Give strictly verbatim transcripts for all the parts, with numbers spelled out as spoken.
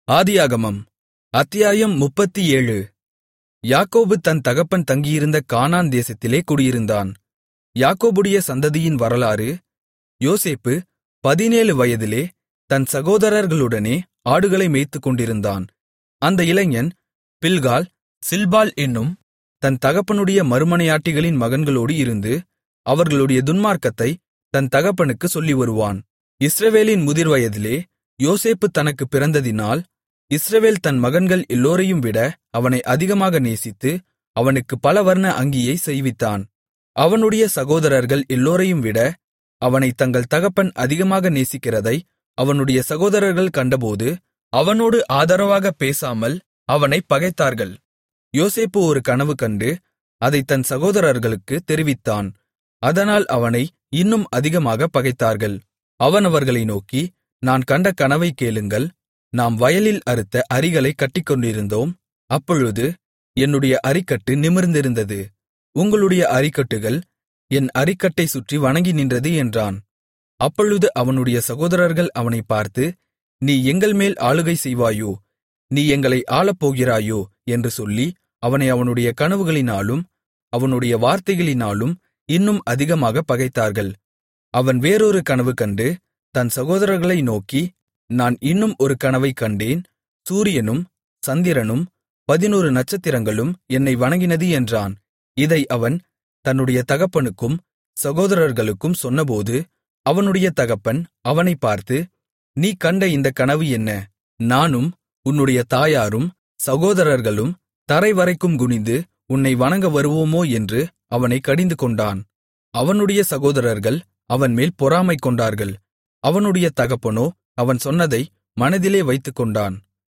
ஆதியாகமம் அத்தியாயம் முப்பத்தேழு. யாக்கோபு தன் தகப்பன் தங்கியிருந்த கானான் தேசத்திலே குடியிருந்தான். யாக்கோபுடைய சந்ததியின் வரலாறு. யோசேப்பு பதினேழு வயதிலே தன் சகோதரர்களுடனே ஆடுகளை மேய்த்துக்கொண்டிருந்தான். அந்த இளைஞன் பில்காள் சில்பாள் என்னும் தன் தகப்பனுடைய மறுமனையாட்டிகளின் மகன்களோடு இருந்து அவர்களுடைய துன்மார்க்கத்தைத் தன் தகப்பனுக்குச் சொல்லிவருவான். இஸ்ரவேலின் முதிர்வயதிலே யோசேப்பு தனக்குப் பிறந்ததினால் இஸ்ரவேல் தன் மகன்கள் எல்லோரையும் விட அவனை அதிகமாக நேசித்து அவனுக்குப் பலவர்ண அங்கியைச் செய்வித்தான். அவனுடைய சகோதரர்கள் எல்லோரையும் விட அவனைத் தங்கள் தகப்பன் அதிகமாக நேசிக்கிறதை அவனுடைய சகோதரர்கள் கண்டபோது அவனோடு ஆதரவாகப் பேசாமல் அவனைப் பகைத்தார்கள். யோசேப்பு ஒரு கனவு கண்டு அதைத் தன் சகோதரர்களுக்குத் தெரிவித்தான். அதனால் அவனை இன்னும் அதிகமாகப் பகைத்தார்கள். அவன் அவர்களை நோக்கி, நான் கண்ட கனவைக் கேளுங்கள். நாம் வயலில் அறுத்த அரிகளைக் கட்டிக்கொண்டிருந்தோம். அப்பொழுது என்னுடைய அரிக்கட்டு நிமிர்ந்திருந்தது. உங்களுடைய அரிக்கட்டுகள் என் அரிக்கட்டைச் சுற்றி வணங்கி நின்றது என்றான். அப்பொழுது அவனுடைய சகோதரர்கள் அவனைப் பார்த்து, நீ எங்கள்மேல் ஆளுகை செய்வாயோ, நீ எங்களை ஆளப்போகிறாயோ என்று சொல்லி அவனை அவனுடைய கனவுகளினாலும் அவனுடைய வார்த்தைகளினாலும் இன்னும் அதிகமாகப் பகைத்தார்கள். அவன் வேறொரு கனவு கண்டு தன் சகோதரர்களை நோக்கி, நான் இன்னும் ஒரு கனவைக் கண்டேன். சூரியனும் சந்திரனும் பதினொரு நட்சத்திரங்களும் என்னை வணங்கினது என்றான். இதை அவன் தன்னுடைய தகப்பனுக்கும் சகோதரர்களுக்கும் சொன்னபோது அவனுடைய தகப்பன் அவனைப் பார்த்து, நீ கண்ட இந்தக் கனவு என்ன? நானும் உன்னுடைய தாயாரும் சகோதரர்களும் தரைவரைக்கும் குனிந்து உன்னை வணங்க வருவோமோ என்று அவனைக் கடிந்துகொண்டான். அவனுடைய சகோதரர்கள் அவன்மேல் பொறாமை கொண்டார்கள். அவனுடைய தகப்பனோ அவன் சொன்னதை மனதிலே வைத்துக்கொண்டான்.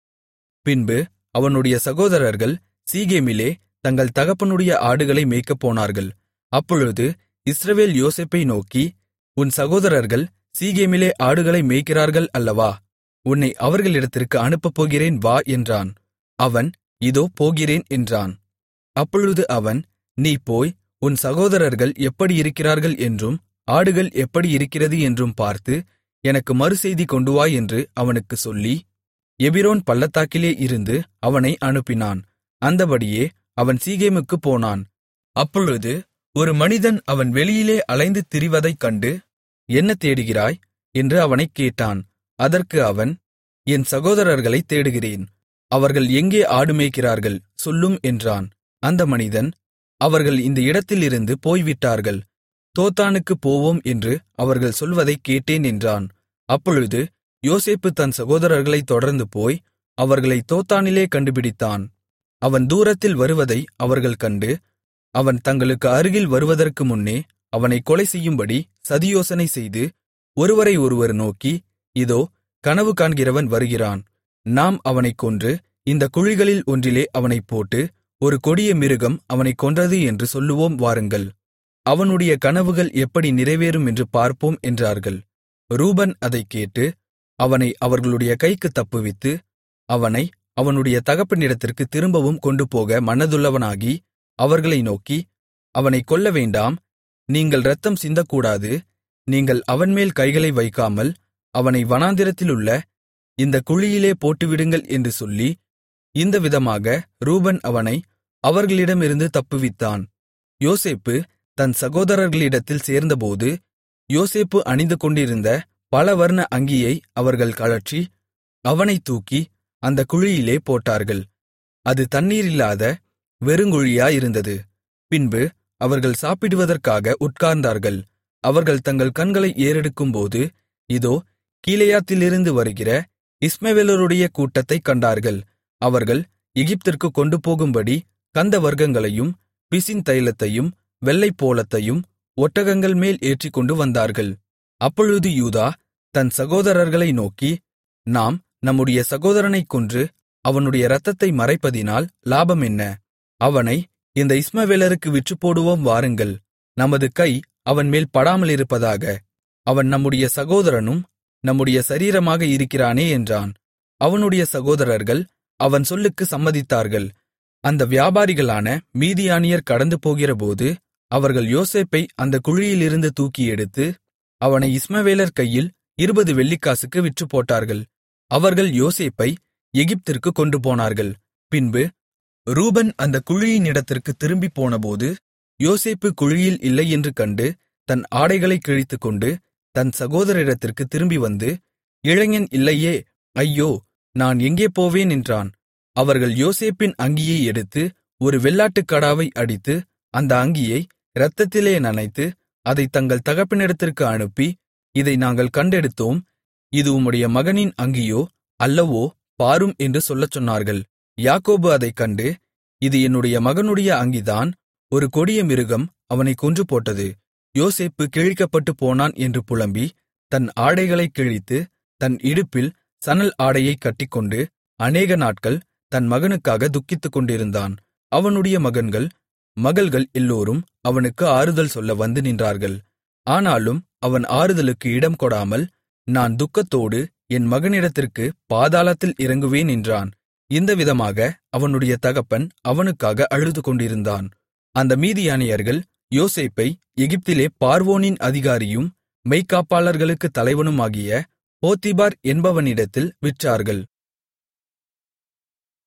பின்பு அவனுடைய சகோதரர்கள் சீகேமிலே தங்கள் தகப்பனுடைய ஆடுகளை மேய்க்கப் போனார்கள். அப்பொழுது இஸ்ரவேல் யோசேப்பை நோக்கி, உன் சகோதரர்கள் சீகேமிலே ஆடுகளை மேய்க்கிறார்கள் அல்லவா? உன்னை அவர்களிடத்திற்கு அனுப்பப் போகிறேன் வா என்றான். அவன், இதோ போகிறேன் என்றான். அப்பொழுது அவன், நீ போய் உன் சகோதரர்கள் எப்படி இருக்கிறார்கள் என்றும் ஆடுகள் எப்படி இருக்கிறது என்றும் பார்த்து எனக்கு மறுசெய்தி கொண்டுவா என்று அவனுக்குச் சொல்லி எபிரோன் பள்ளத்தாக்கிலே இருந்து அவனை அனுப்பினான். அந்தபடியே அவன் சீகேமுக்குப் போனான். அப்பொழுது ஒரு மனிதன் அவன் வெளியிலே அலைந்து திரிவதைக் கண்டு, என்ன தேடுகிறாய் என்று அவனைக் கேட்டான். அதற்கு அவன், என் சகோதரர்களைத் தேடுகிறேன். அவர்கள் எங்கே ஆடு மேய்க்கிறார்கள் சொல்லும் என்றான். அந்த மனிதன், அவர்கள் இந்த இடத்திலிருந்து போய்விட்டார்கள், தோத்தானுக்குப் போவோம் என்று அவர்கள் சொல்வதைக் கேட்டேன் என்றான். அப்பொழுது யோசேப்பு தன் சகோதரர்களைத் தொடர்ந்து போய் அவர்களை தோத்தானிலே கண்டுபிடித்தான். அவன் தூரத்தில் வருவதை அவர்கள் கண்டு அவன் தங்களுக்கு அருகில் வருவதற்கு முன்னே அவனை கொலை செய்யும்படி சதியோசனை செய்து ஒருவரை ஒருவர் நோக்கி, இதோ கனவு காண்கிறவன் வருகிறான். நாம் அவனைக் கொன்று இந்தக் குழிகளில் ஒன்றிலே அவனைப் போட்டு ஒரு கொடிய மிருகம் அவனைக் கொன்றது என்று சொல்லுவோம் வாருங்கள். அவனுடைய கனவுகள் எப்படி நிறைவேறும் என்று பார்ப்போம் என்றார்கள். ரூபன் அதைக் கேட்டு அவனை அவர்களுடைய கைக்குத் தப்புவித்து அவனை அவனுடைய தகப்பனிடத்திற்கு திரும்பவும் கொண்டுபோக மனதுள்ளவனாகி அவர்களை நோக்கி, அவனைக் கொல்ல வேண்டாம், நீங்கள் இரத்தம் சிந்தக்கூடாது, நீங்கள் அவன்மேல் கைகளை வைக்காமல் அவனை வனாந்திரத்திலுள்ள இந்தக் குழியிலே போட்டுவிடுங்கள் என்று சொல்லி இந்த விதமாக ரூபன் அவனை அவர்களிடமிருந்து தப்புவித்தான். யோசேப்பு தன் சகோதரர்களிடத்தில் சேர்ந்தபோது யோசேப்பு அணிந்து கொண்டிருந்த பலவர்ண அங்கியை அவர்கள் கழற்றி அவனைத் தூக்கி அந்தக் குழியிலே போட்டார்கள். அது தண்ணீரில்லாத வெறுங்குழியாயிருந்தது. பின்பு அவர்கள் சாப்பிடுவதற்காக உட்கார்ந்தார்கள். அவர்கள் தங்கள் கண்களை ஏறெடுக்கும்போது இதோ கீலேயாத்திலிருந்து வருகிற இஸ்மவேலருடைய கூட்டத்தைக் கண்டார்கள். அவர்கள் எகிப்திற்கு கொண்டு போகும்படி கந்தவர்க்கங்களையும் பிசின் தைலத்தையும் வெள்ளைப்போளத்தையும் ஒட்டகங்கள் மேல் ஏற்றிக்கொண்டு வந்தார்கள். அப்பொழுது யூதா தன் சகோதரர்களை நோக்கி, நாம் நம்முடைய சகோதரனைக் கொன்று அவனுடைய இரத்தத்தை மறைப்பதினால் லாபம் என்ன? அவனை இந்த இஸ்மவேலருக்கு விற்றுப்போடுவோம் வாருங்கள். நமது கை அவன் மேல் படாமலிருப்பதாக. அவன் நம்முடைய சகோதரனும் நம்முடைய சரீரமாக இருக்கிறானே என்றான். அவனுடைய சகோதரர்கள் அவன் சொல்லுக்கு சம்மதித்தார்கள். அந்த வியாபாரிகளான மீதியானியர் கடந்து போகிறபோது அவர்கள் யோசேப்பை அந்தக் குழியிலிருந்து தூக்கி எடுத்து அவனை இஸ்மவேலர் கையில் இருபது வெள்ளிக்காசுக்கு விற்றுப்போட்டார்கள். அவர்கள் யோசேப்பை எகிப்திற்குக் கொண்டுபோனார்கள். பின்பு ரூபன் அந்தக் குழியினிடத்திற்குத் திரும்பிப் போனபோது, யோசேப்பு குழியில் இல்லை என்று கண்டு தன் ஆடைகளைக் கிழித்துக்கொண்டு தன் சகோதரரிடத்திற்குத் திரும்பி வந்து, இளைஞன் இல்லையே, ஐயோ, நான் எங்கே போவேன் என்றான். அவர்கள் யோசேப்பின் அங்கியை எடுத்து ஒரு வெள்ளாட்டுக்கடாவை அடித்து அந்த அங்கியை இரத்தத்திலே நனைத்து அதைத் தங்கள் தகப்பனிடத்திற்கு அனுப்பி, இதை நாங்கள் கண்டெடுத்தோம், இது உம்முடைய மகனின் அங்கியோ அல்லவோ, பாரும் என்று சொல்லச் சொன்னார்கள். யாக்கோபு அதைக் கண்டு, இது என்னுடைய மகனுடைய அங்கிதான், ஒரு கொடிய மிருகம் அவனைக் கொன்றுபோட்டது, யோசேப்பு கிழிக்கப்பட்டுப் போனான் என்று புலம்பி, தன் ஆடைகளைக் கிழித்து தன் இடுப்பில் சணல் ஆடையைக் கட்டிக்கொண்டு அநேக நாட்கள் தன் மகனுக்காக துக்கித்துக்கொண்டிருந்தான். அவனுடைய மகன்கள் மகள்கள் எல்லோரும் அவனுக்கு ஆறுதல் சொல்ல வந்து நின்றார்கள். ஆனாலும் அவன் ஆறுதலுக்கு இடம் கொடாமல், நான் துக்கத்தோடு என் மகனிடத்திற்கு பாதாளத்தில் இறங்குவேன் என்றான். இந்த விதமாக அவனுடைய தகப்பன் அவனுக்காக அழுதுகொண்டிருந்தான். அந்த மீதியானியர்கள் யோசேப்பை எகிப்திலே பார்வோனின் அதிகாரியும் மெய்க்காப்பாளர்களுக்குத் தலைவனுமாகிய போத்திபார் என்பவனிடத்தில் விற்றார்கள்.